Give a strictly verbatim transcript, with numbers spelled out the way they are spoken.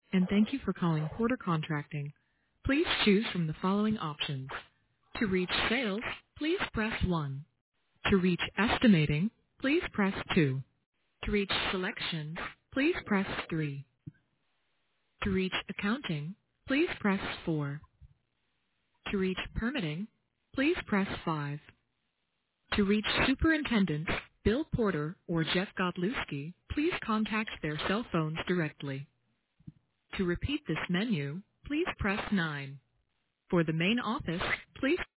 and thank you for calling Porter Contracting. Please choose from the following options. To reach sales, please press one. To reach estimating, please press two. To reach selections, please press three. To reach accounting, please press four. To reach permitting, please press five. To reach superintendents, Bill Porter or Jeff Godlewski, please contact their cell phones directly. To repeat this menu, please press nine. For the main office, please